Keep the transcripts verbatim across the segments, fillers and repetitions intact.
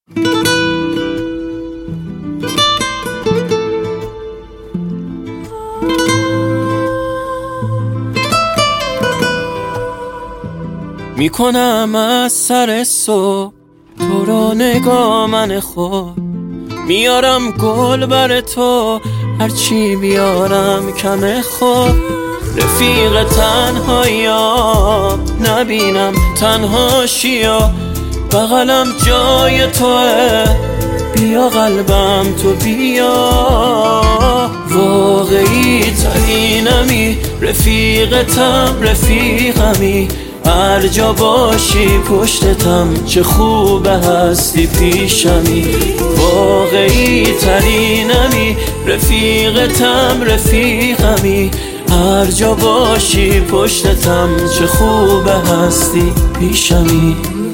میکنم از سر صبح تو رو نگاه من خود، میارم گل بر تو هرچی بیارم کم خود. رفیق تنهاییام نبینم تنهاشیا، بغلم جای توه، بیا قلبم تو بیا. واقعی ترینمی، رفیقتم رفیقمی، هر جا باشی پشتتم، چه خوب هستی پیشمی. واقعی ترینمی، رفیقتم رفیقمی، هر جا باشی پشتتم، چه خوب هستی پیشمی.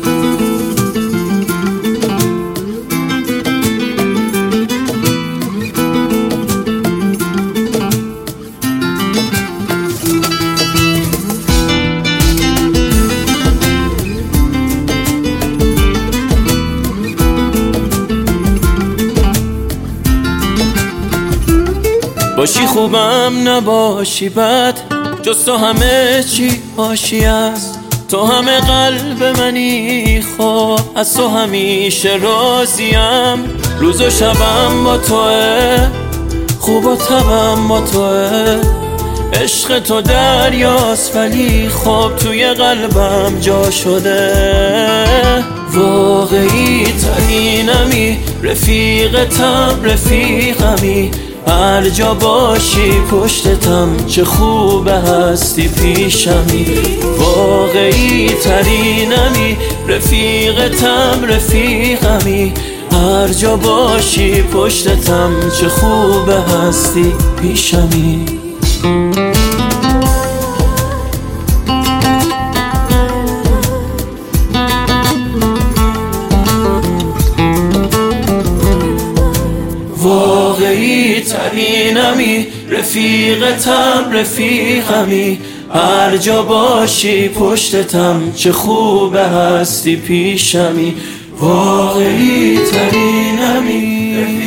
باشی خوبم نباشی بد، جز تو همه چی باشی است. تو همه قلب منی، خب از تو همیشه راضیم. روز و شبم با توه، خوب و تبم با توه. عشق تو دریاست ولی خب توی قلبم جا شده. واقعی ترینمی، رفیقتم رفیقمی، هر جا باشی پشتتم، چه خوب هستی پیشمی. واقعی ترینمی، رفیقتم رفیقمی، هر جا باشی پشتتم، چه خوب هستی پیشمی. واقعی ترینمی، رفیقتم رفیقمی، هر جا باشی پشتتم، چه خوب هستی پیشمی. واقعی ترینمی.